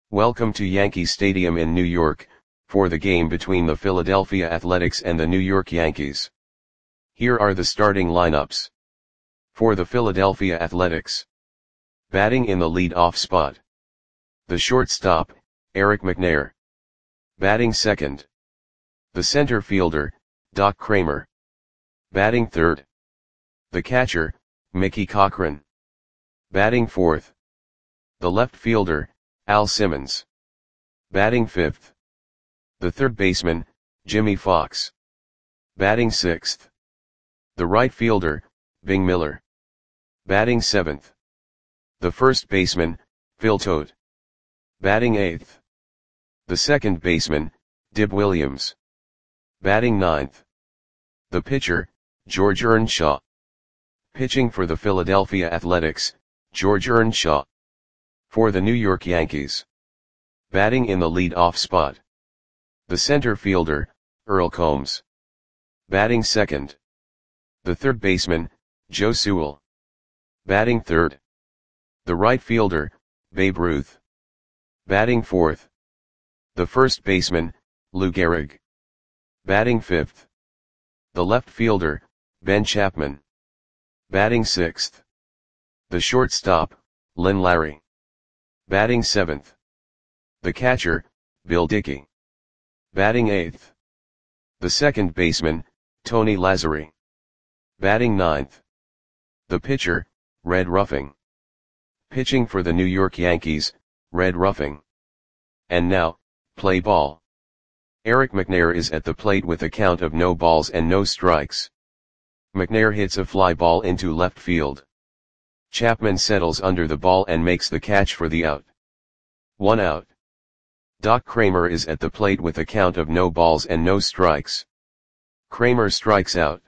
Welcome to Yankee Stadium in New York, for the game between the Philadelphia Athletics and the New York Yankees. Here are the starting lineups. For the Philadelphia Athletics. Batting in the lead-off spot. The shortstop, Eric McNair. Batting second. The center fielder, Doc Cramer. Batting third. The catcher, Mickey Cochrane. Batting fourth. The left fielder, Al Simmons. Batting fifth. The third baseman, Jimmie Foxx. Batting sixth. The right fielder, Bing Miller. Batting seventh. The first baseman, Phil Todt. Batting eighth. The second baseman, Dib Williams. Batting ninth. The pitcher, George Earnshaw. Pitching for the Philadelphia Athletics, George Earnshaw. For the New York Yankees. Batting in the lead-off spot. The center fielder, Earl Combs. Batting second. The third baseman, Joe Sewell. Batting third. The right fielder, Babe Ruth. Batting fourth. The first baseman, Lou Gehrig. Batting fifth. The left fielder, Ben Chapman. Batting sixth. The shortstop, Lynn Larry. Batting seventh. The catcher, Bill Dickey. Batting eighth. The second baseman, Tony Lazzeri. Batting ninth. The pitcher, Red Ruffing. Pitching for the New York Yankees, Red Ruffing. And now, play ball. Eric McNair is at the plate with a count of no balls and no strikes. McNair hits a fly ball into left field. Chapman settles under the ball and makes the catch for the out. 1 out. Doc Cramer is at the plate with a count of no balls and no strikes. Cramer strikes out.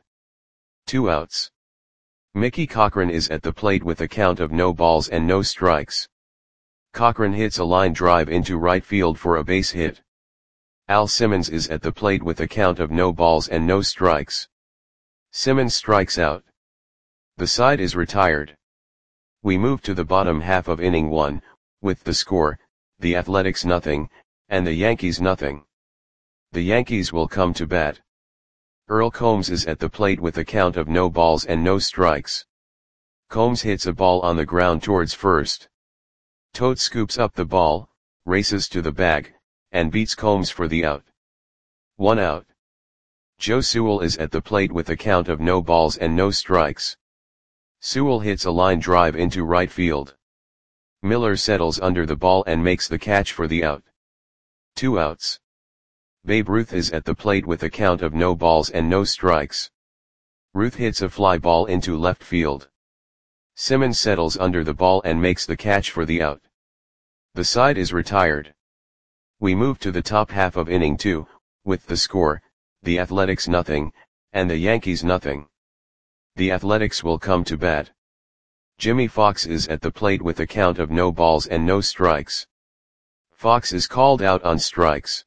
2 outs. Mickey Cochrane is at the plate with a count of no balls and no strikes. Cochrane hits a line drive into right field for a base hit. Al Simmons is at the plate with a count of no balls and no strikes. Simmons strikes out. The side is retired. We move to the bottom half of inning 1, with the score, the Athletics 0, and the Yankees 0. The Yankees will come to bat. Earl Combs is at the plate with a count of no balls and no strikes. Combs hits a ball on the ground towards first. Todt scoops up the ball, races to the bag, and beats Combs for the out. 1 out. Joe Sewell is at the plate with a count of no balls and no strikes. Sewell hits a line drive into right field. Miller settles under the ball and makes the catch for the out. 2 outs. Babe Ruth is at the plate with a count of no balls and no strikes. Ruth hits a fly ball into left field. Simmons settles under the ball and makes the catch for the out. The side is retired. We move to the top half of inning 2, with the score, the Athletics 0, and the Yankees 0. The Athletics will come to bat. Jimmie Foxx is at the plate with a count of no balls and no strikes. Foxx is called out on strikes.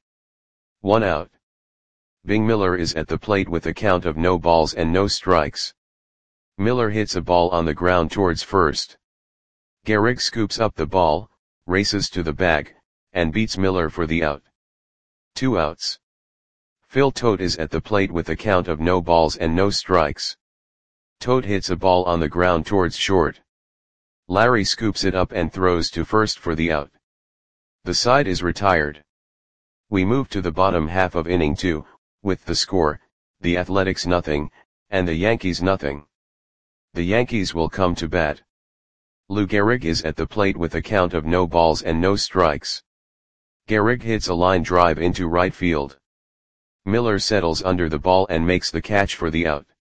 1 out. Bing Miller is at the plate with a count of no balls and no strikes. Miller hits a ball on the ground towards first. Gehrig scoops up the ball, races to the bag, and beats Miller for the out. 2 outs. Phil Todt is at the plate with a count of no balls and no strikes. Todt hits a ball on the ground towards short. Larry scoops it up and throws to first for the out. The side is retired. We move to the bottom half of inning 2, with the score, the Athletics 0, and the Yankees 0. The Yankees will come to bat. Lou Gehrig is at the plate with a count of no balls and no strikes. Gehrig hits a line drive into right field. Miller settles under the ball and makes the catch for the out.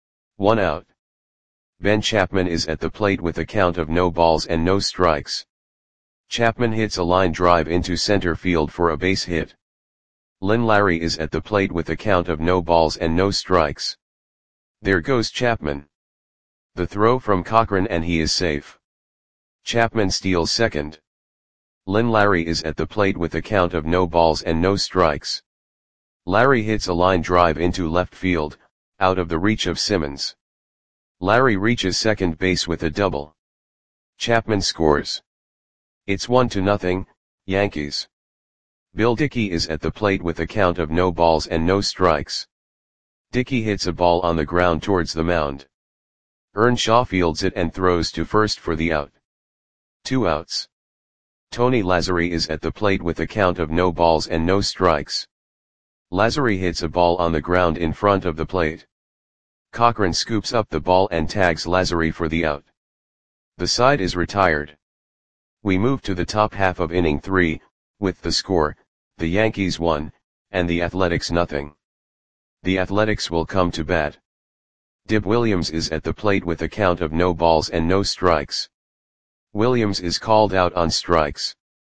1 out. Ben Chapman is at the plate with a count of no balls and no strikes. Chapman hits a line drive into center field for a base hit. Lynn Larry is at the plate with a count of no balls and no strikes. There goes Chapman. The throw from Cochrane and he is safe. Chapman steals second. Lynn Larry is at the plate with a count of no balls and no strikes. Larry hits a line drive into left field, out of the reach of Simmons. Larry reaches second base with a double. Chapman scores. It's 1-0, Yankees. Bill Dickey is at the plate with a count of no balls and no strikes. Dickey hits a ball on the ground towards the mound. Earnshaw fields it and throws to first for the out. 2 outs. Tony Lazzari is at the plate with a count of no balls and no strikes. Lazzari hits a ball on the ground in front of the plate. Cochran scoops up the ball and tags Lazzari for the out. The side is retired. We move to the top half of inning 3, with the score, the Yankees 1, and the Athletics nothing. The Athletics will come to bat. Dib Williams is at the plate with a count of no balls and no strikes. Williams is called out on strikes.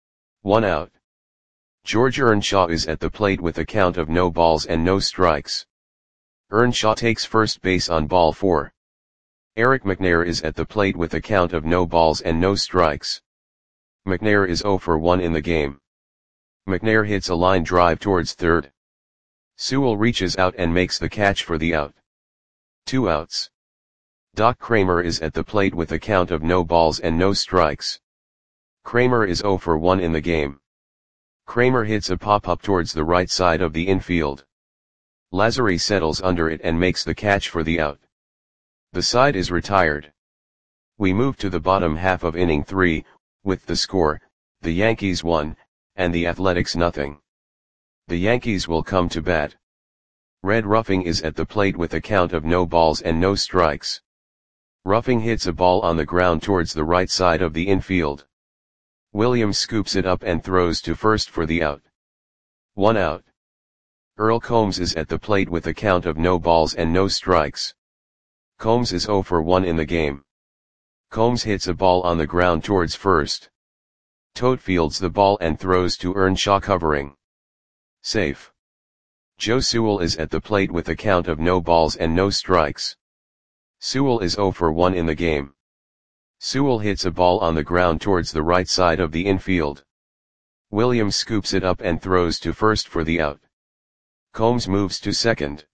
1 out. George Earnshaw is at the plate with a count of no balls and no strikes. Earnshaw takes first base on ball 4. Eric McNair is at the plate with a count of no balls and no strikes. McNair is 0 for 1 in the game. McNair hits a line drive towards third. Sewell reaches out and makes the catch for the out. 2 outs. Doc Kramer is at the plate with a count of no balls and no strikes. Kramer is 0 for 1 in the game. Kramer hits a pop-up towards the right side of the infield. Lazzari settles under it and makes the catch for the out. The side is retired. We move to the bottom half of inning 3, with the score, the Yankees 1, and the Athletics nothing. The Yankees will come to bat. Red Ruffing is at the plate with a count of no balls and no strikes. Ruffing hits a ball on the ground towards the right side of the infield. Williams scoops it up and throws to first for the out. 1 out. Earl Combs is at the plate with a count of no balls and no strikes. Combs is 0 for 1 in the game. Combs hits a ball on the ground towards first. Tote fields the ball and throws to Earnshaw covering. Safe. Joe Sewell is at the plate with a count of no balls and no strikes. Sewell is 0 for 1 in the game. Sewell hits a ball on the ground towards the right side of the infield. Williams scoops it up and throws to first for the out. Combs moves to second.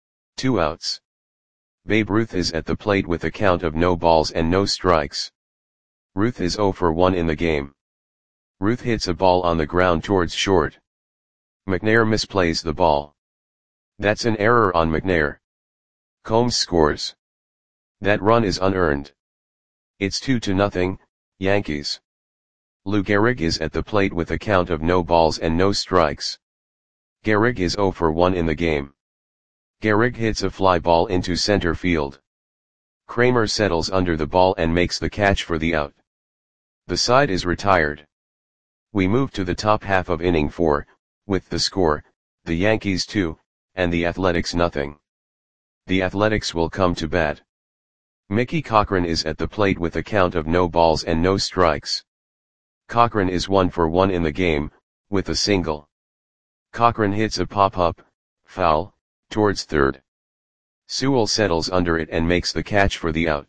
2 outs. Babe Ruth is at the plate with a count of no balls and no strikes. Ruth is 0 for 1 in the game. Ruth hits a ball on the ground towards short. McNair misplays the ball. That's an error on McNair. Combs scores. That run is unearned. It's 2-0, Yankees. Lou Gehrig is at the plate with a count of no balls and no strikes. Gehrig is 0 for 1 in the game. Gehrig hits a fly ball into center field. Kramer settles under the ball and makes the catch for the out. The side is retired. We move to the top half of inning 4, with the score, the Yankees 2, and the Athletics nothing. The Athletics will come to bat. Mickey Cochran is at the plate with a count of no balls and no strikes. Cochran is 1 for 1 in the game, with a single. Cochran hits a pop-up, foul, towards third. Sewell settles under it and makes the catch for the out.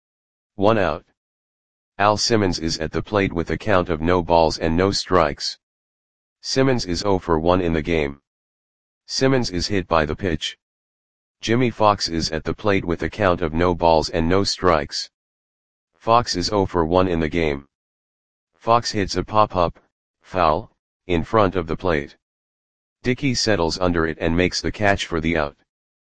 1 out. Al Simmons is at the plate with a count of no balls and no strikes. Simmons is 0 for 1 in the game. Simmons is hit by the pitch. Jimmy Fox is at the plate with a count of no balls and no strikes. Fox is 0 for 1 in the game. Fox hits a pop-up, foul, in front of the plate. Dickey settles under it and makes the catch for the out.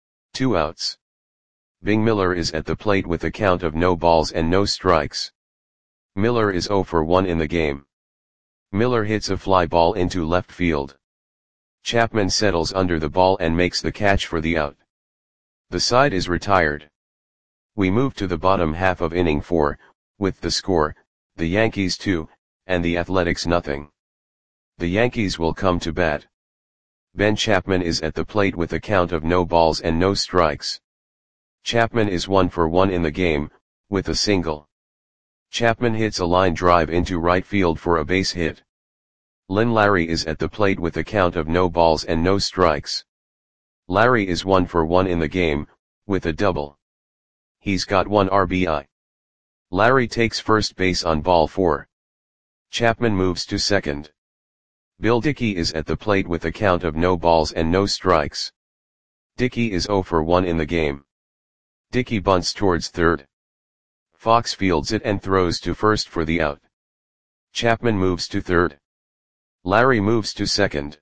2 outs. Bing Miller is at the plate with a count of no balls and no strikes. Miller is 0 for 1 in the game. Miller hits a fly ball into left field. Chapman settles under the ball and makes the catch for the out. The side is retired. We move to the bottom half of inning 4, with the score, the Yankees 2, and the Athletics nothing. The Yankees will come to bat. Ben Chapman is at the plate with a count of no balls and no strikes. Chapman is 1 for 1 in the game, with a single. Chapman hits a line drive into right field for a base hit. Lynn Larry is at the plate with a count of no balls and no strikes. Larry is 1 for 1 in the game, with a double. He's got 1 RBI. Larry takes first base on ball 4. Chapman moves to second. Bill Dickey is at the plate with a count of no balls and no strikes. Dickey is 0 for 1 in the game. Dickey bunts towards third. Fox fields it and throws to first for the out. Chapman moves to third. Larry moves to second.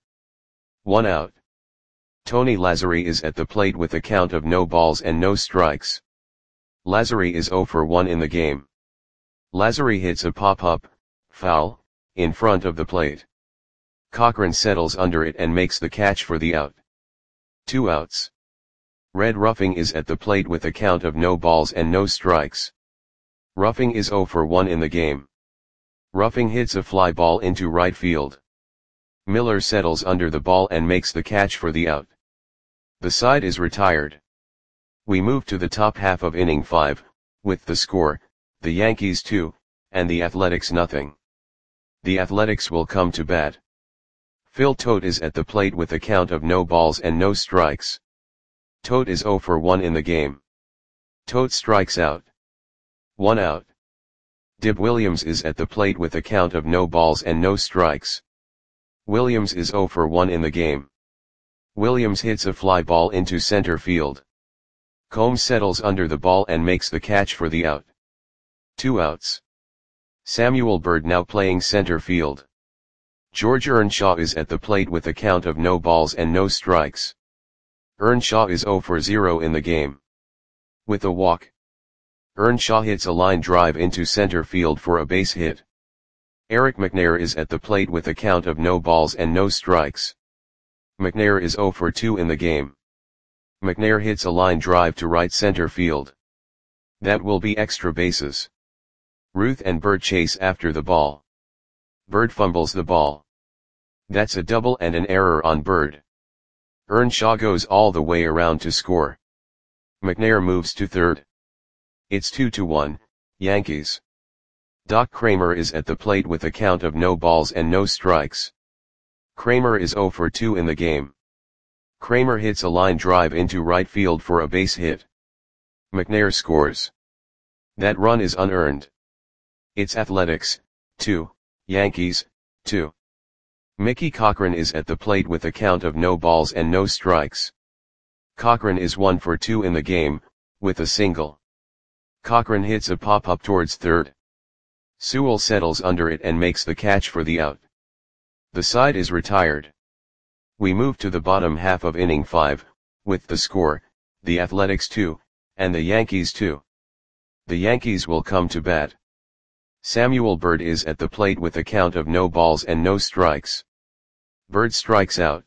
1 out. Tony Lazzari is at the plate with a count of no balls and no strikes. Lazzari is 0 for 1 in the game. Lazzari hits a pop-up, foul, in front of the plate. Cochran settles under it and makes the catch for the out. 2 outs. Red Ruffing is at the plate with a count of no balls and no strikes. Ruffing is 0 for 1 in the game. Ruffing hits a fly ball into right field. Miller settles under the ball and makes the catch for the out. The side is retired. We move to the top half of inning 5, with the score, the Yankees 2, and the Athletics nothing. The Athletics will come to bat. Phil Tote is at the plate with a count of no balls and no strikes. Tote is 0 for 1 in the game. Tote strikes out. 1 out. Dib Williams is at the plate with a count of no balls and no strikes. Williams is 0 for 1 in the game. Williams hits a fly ball into center field. Combs settles under the ball and makes the catch for the out. 2 outs. Samuel Bird now playing center field. George Earnshaw is at the plate with a count of no balls and no strikes. Earnshaw is 0 for 0 in the game. With a walk, Earnshaw hits a line drive into center field for a base hit. Eric McNair is at the plate with a count of no balls and no strikes. McNair is 0 for 2 in the game. McNair hits a line drive to right center field. That will be extra bases. Ruth and Bird chase after the ball. Bird fumbles the ball. That's a double and an error on Bird. Earnshaw goes all the way around to score. McNair moves to third. It's 2-1, Yankees. Doc Kramer is at the plate with a count of no balls and no strikes. Kramer is 0 for 2 in the game. Kramer hits a line drive into right field for a base hit. McNair scores. That run is unearned. It's Athletics, 2, Yankees, 2. Mickey Cochran is at the plate with a count of no balls and no strikes. Cochran is 1 for 2 in the game, with a single. Cochran hits a pop-up towards third. Sewell settles under it and makes the catch for the out. The side is retired. We move to the bottom half of inning 5, with the score, the Athletics 2, and the Yankees 2. The Yankees will come to bat. Samuel Bird is at the plate with a count of no balls and no strikes. Bird strikes out.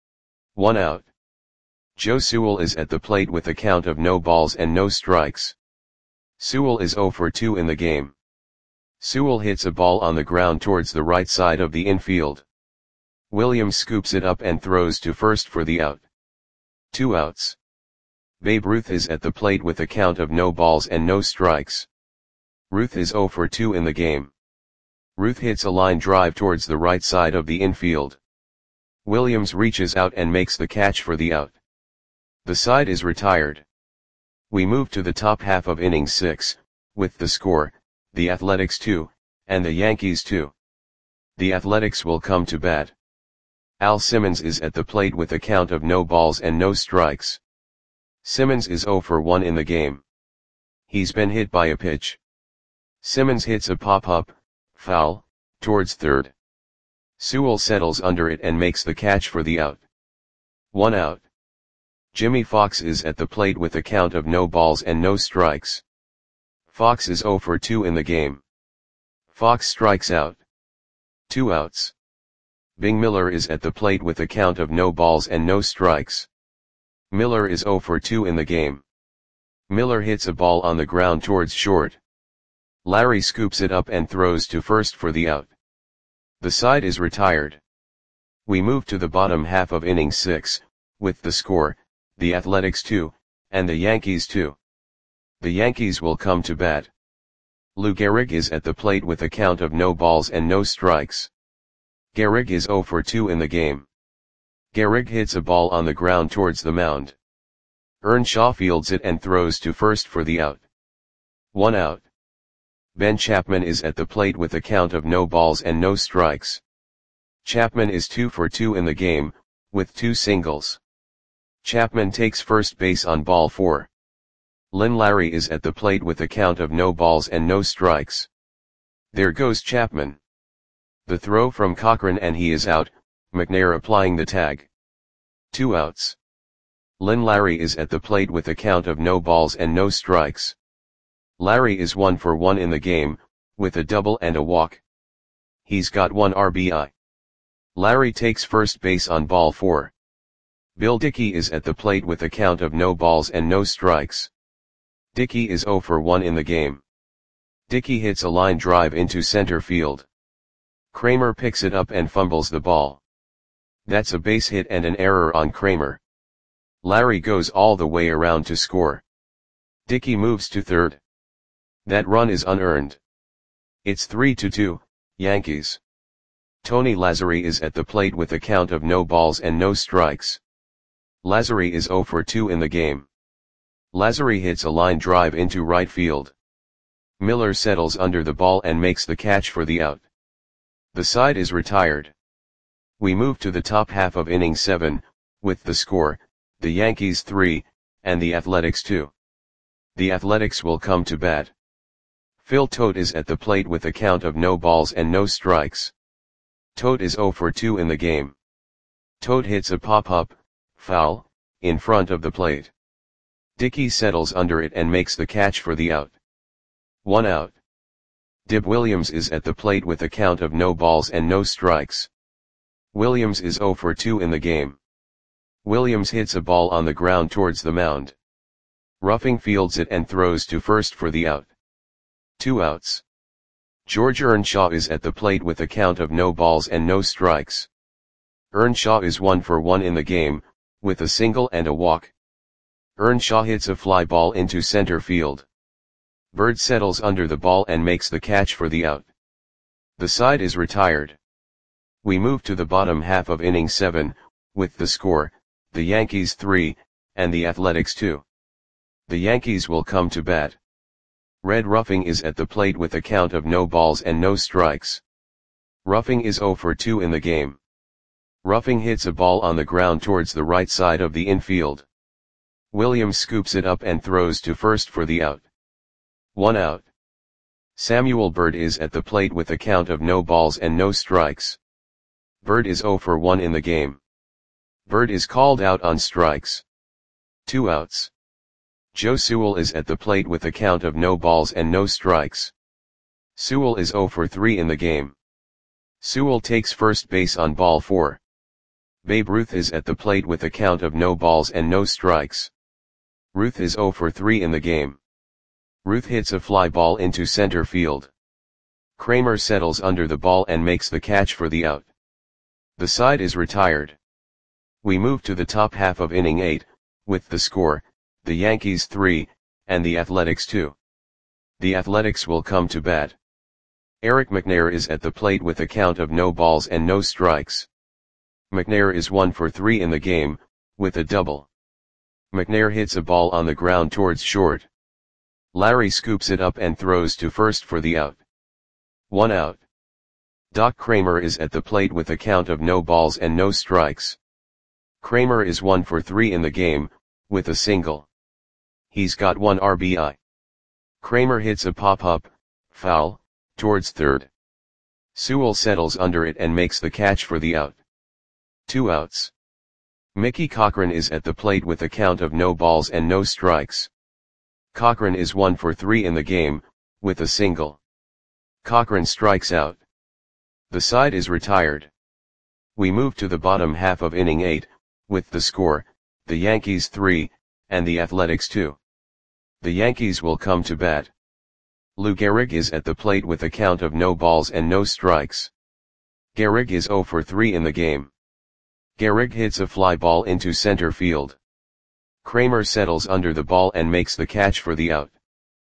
1 out. Joe Sewell is at the plate with a count of no balls and no strikes. Sewell is 0 for 2 in the game. Sewell hits a ball on the ground towards the right side of the infield. Williams scoops it up and throws to first for the out. 2 outs. Babe Ruth is at the plate with a count of no balls and no strikes. Ruth is 0 for 2 in the game. Ruth hits a line drive towards the right side of the infield. Williams reaches out and makes the catch for the out. The side is retired. We move to the top half of inning 6, with the score, the Athletics 2, and the Yankees 2. The Athletics will come to bat. Al Simmons is at the plate with a count of no balls and no strikes. Simmons is 0 for 1 in the game. He's been hit by a pitch. Simmons hits a pop-up, foul, towards third. Sewell settles under it and makes the catch for the out. 1 out. Jimmy Fox is at the plate with a count of no balls and no strikes. Fox is 0 for 2 in the game. Fox strikes out. 2 outs. Bing Miller is at the plate with a count of no balls and no strikes. Miller is 0 for 2 in the game. Miller hits a ball on the ground towards short. Larry scoops it up and throws to first for the out. The side is retired. We move to the bottom half of inning 6, with the score, the Athletics 2, and the Yankees 2. The Yankees will come to bat. Lou Gehrig is at the plate with a count of no balls and no strikes. Gehrig is 0 for 2 in the game. Gehrig hits a ball on the ground towards the mound. Earnshaw fields it and throws to first for the out. 1 out. Ben Chapman is at the plate with a count of no balls and no strikes. Chapman is 2 for 2 in the game, with 2 singles. Chapman takes first base on ball 4. Lynn Larry is at the plate with a count of no balls and no strikes. There goes Chapman. The throw from Cochran and he is out, McNair applying the tag. 2 outs. Lynn Larry is at the plate with a count of no balls and no strikes. Larry is 1 for 1 in the game, with a double and a walk. He's got 1 RBI. Larry takes first base on ball 4. Bill Dickey is at the plate with a count of no balls and no strikes. Dickey is 0 for 1 in the game. Dickey hits a line drive into center field. Kramer picks it up and fumbles the ball. That's a base hit and an error on Kramer. Larry goes all the way around to score. Dickey moves to third. That run is unearned. It's 3-2, Yankees. Tony Lazzari is at the plate with a count of no balls and no strikes. Lazzari is 0 for 2 in the game. Lazzari hits a line drive into right field. Miller settles under the ball and makes the catch for the out. The side is retired. We move to the top half of inning 7, with the score, the Yankees 3, and the Athletics 2. The Athletics will come to bat. Phil Tote is at the plate with a count of no balls and no strikes. Tote is 0 for 2 in the game. Tote hits a pop-up, foul, in front of the plate. Dickey settles under it and makes the catch for the out. 1 out. Dib Williams is at the plate with a count of no balls and no strikes. Williams is 0 for 2 in the game. Williams hits a ball on the ground towards the mound. Ruffing fields it and throws to first for the out. 2 outs. George Earnshaw is at the plate with a count of no balls and no strikes. Earnshaw is 1 for 1 in the game, with a single and a walk. Earnshaw hits a fly ball into center field. Bird settles under the ball and makes the catch for the out. The side is retired. We move to the bottom half of inning 7, with the score, the Yankees 3, and the Athletics 2. The Yankees will come to bat. Red Ruffing is at the plate with a count of no balls and no strikes. Ruffing is 0 for 2 in the game. Ruffing hits a ball on the ground towards the right side of the infield. Williams scoops it up and throws to first for the out. 1 out. Samuel Bird is at the plate with a count of no balls and no strikes. Bird is 0 for 1 in the game. Bird is called out on strikes. 2 outs. Joe Sewell is at the plate with a count of no balls and no strikes. Sewell is 0 for 3 in the game. Sewell takes first base on ball 4. Babe Ruth is at the plate with a count of no balls and no strikes. Ruth is 0 for 3 in the game. Ruth hits a fly ball into center field. Kramer settles under the ball and makes the catch for the out. The side is retired. We move to the top half of inning 8, with the score, the Yankees 3, and the Athletics 2. The Athletics will come to bat. Eric McNair is at the plate with a count of no balls and no strikes. McNair is 1 for 3 in the game, with a double. McNair hits a ball on the ground towards short. Larry scoops it up and throws to first for the out. 1 out. Doc Kramer is at the plate with a count of no balls and no strikes. Kramer is 1 for 3 in the game, with a single. He's got 1 RBI. Kramer hits a pop-up, foul, towards third. Sewell settles under it and makes the catch for the out. 2 outs. Mickey Cochran is at the plate with a count of no balls and no strikes. Cochran is 1 for 3 in the game, with a single. Cochran strikes out. The side is retired. We move to the bottom half of inning 8, with the score, the Yankees 3, and the Athletics 2. The Yankees will come to bat. Lou Gehrig is at the plate with a count of no balls and no strikes. Gehrig is 0 for 3 in the game. Gehrig hits a fly ball into center field. Kramer settles under the ball and makes the catch for the out.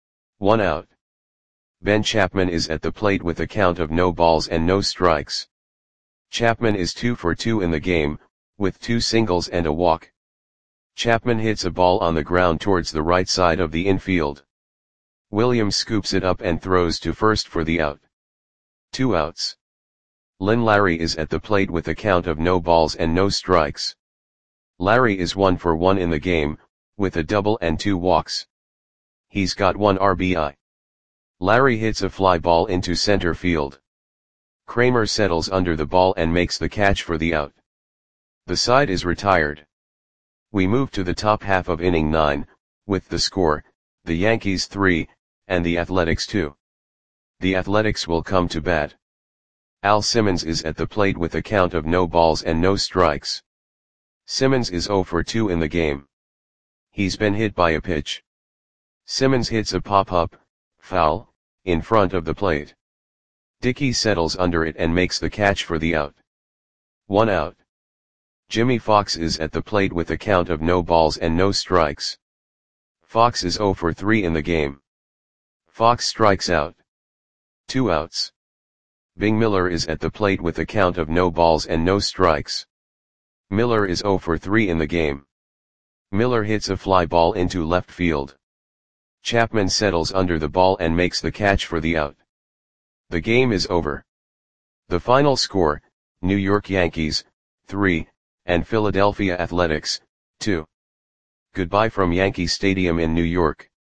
1 out. Ben Chapman is at the plate with a count of no balls and no strikes. Chapman is 2 for 2 in the game, with 2 singles and a walk. Chapman hits a ball on the ground towards the right side of the infield. Williams scoops it up and throws to first for the out. 2 outs. Lynn Larry is at the plate with a count of no balls and no strikes. Larry is 1 for 1 in the game, with a double and 2 walks. He's got 1 RBI. Larry hits a fly ball into center field. Kramer settles under the ball and makes the catch for the out. The side is retired. We move to the top half of inning 9, with the score, the Yankees 3, and the Athletics 2. The Athletics will come to bat. Al Simmons is at the plate with a count of no balls and no strikes. Simmons is 0 for 2 in the game. He's been hit by a pitch. Simmons hits a pop-up, foul, in front of the plate. Dickey settles under it and makes the catch for the out. 1 out. Jimmy Fox is at the plate with a count of no balls and no strikes. Fox is 0 for 3 in the game. Fox strikes out. 2 outs. Bing Miller is at the plate with a count of no balls and no strikes. Miller is 0 for 3 in the game. Miller hits a fly ball into left field. Chapman settles under the ball and makes the catch for the out. The game is over. The final score, New York Yankees, 3, and Philadelphia Athletics, 2. Goodbye from Yankee Stadium in New York.